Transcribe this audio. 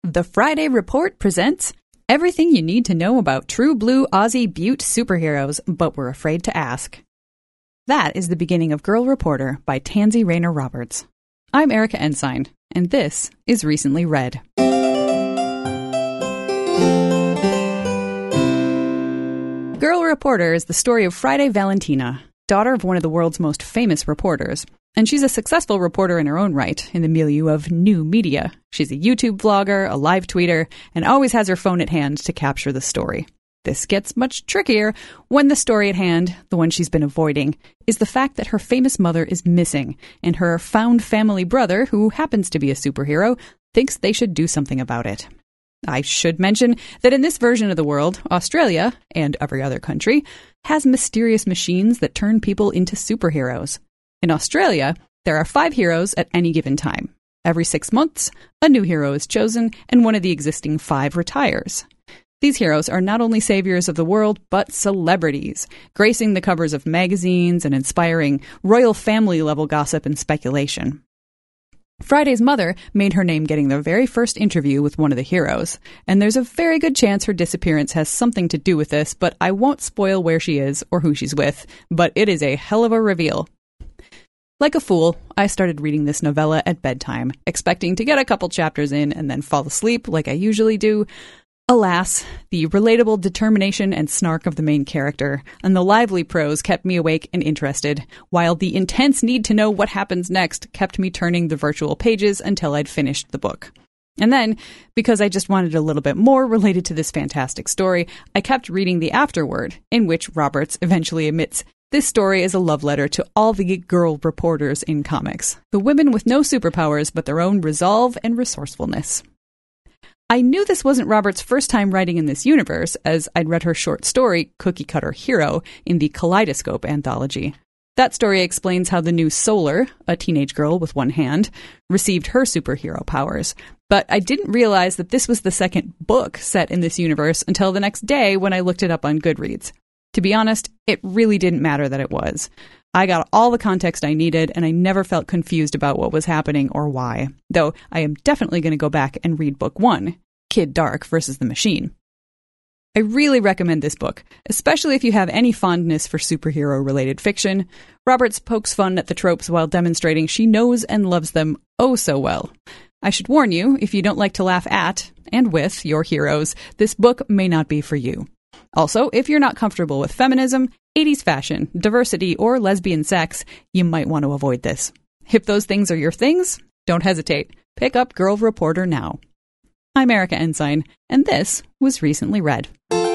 The Friday Report presents everything you need to know about true blue Aussie Butte superheroes, but were afraid to ask. That is the beginning of Girl Reporter by Tansy Rayner Roberts. I'm Erica Ensign, and this is Recently Read. Girl Reporter is the story of Friday Valentina, daughter of one of the world's most famous reporters. And she's a successful reporter in her own right, in the milieu of new media. She's a YouTube vlogger, a live tweeter, and always has her phone at hand to capture the story. This gets much trickier when the story at hand, the one she's been avoiding, is the fact that her famous mother is missing, and her found family brother, who happens to be a superhero, thinks they should do something about it. I should mention that in this version of the world, Australia, and every other country, has mysterious machines that turn people into superheroes. In Australia, there are 5 heroes at any given time. Every 6 months, a new hero is chosen, and one of the existing 5 retires. These heroes are not only saviors of the world, but celebrities, gracing the covers of magazines and inspiring royal family-level gossip and speculation. Friday's mother made her name getting the very first interview with one of the heroes, and there's a very good chance her disappearance has something to do with this, but I won't spoil where she is or who she's with, but it is a hell of a reveal. Like a fool, I started reading this novella at bedtime, expecting to get a couple chapters in and then fall asleep like I usually do. Alas, the relatable determination and snark of the main character and the lively prose kept me awake and interested, while the intense need to know what happens next kept me turning the virtual pages until I'd finished the book. And then, because I just wanted a little bit more related to this fantastic story, I kept reading the afterword, in which Roberts eventually admits this story is a love letter to all the girl reporters in comics, the women with no superpowers but their own resolve and resourcefulness. I knew this wasn't Roberts' first time writing in this universe, as I'd read her short story, Cookie Cutter Hero, in the Kaleidoscope anthology. That story explains how the new Solar, a teenage girl with one hand, received her superhero powers. But I didn't realize that this was the second book set in this universe until the next day when I looked it up on Goodreads. To be honest, it really didn't matter that it was. I got all the context I needed, and I never felt confused about what was happening or why. Though I am definitely going to go back and read book 1, Kid Dark versus the Machine. I really recommend this book, especially if you have any fondness for superhero-related fiction. Roberts pokes fun at the tropes while demonstrating she knows and loves them oh so well. I should warn you, if you don't like to laugh at, and with, your heroes, this book may not be for you. Also, if you're not comfortable with feminism, 80s fashion, diversity, or lesbian sex, you might want to avoid this. If those things are your things, don't hesitate. Pick up Girl Reporter now. I'm Erica Ensign, and this was Recently Read.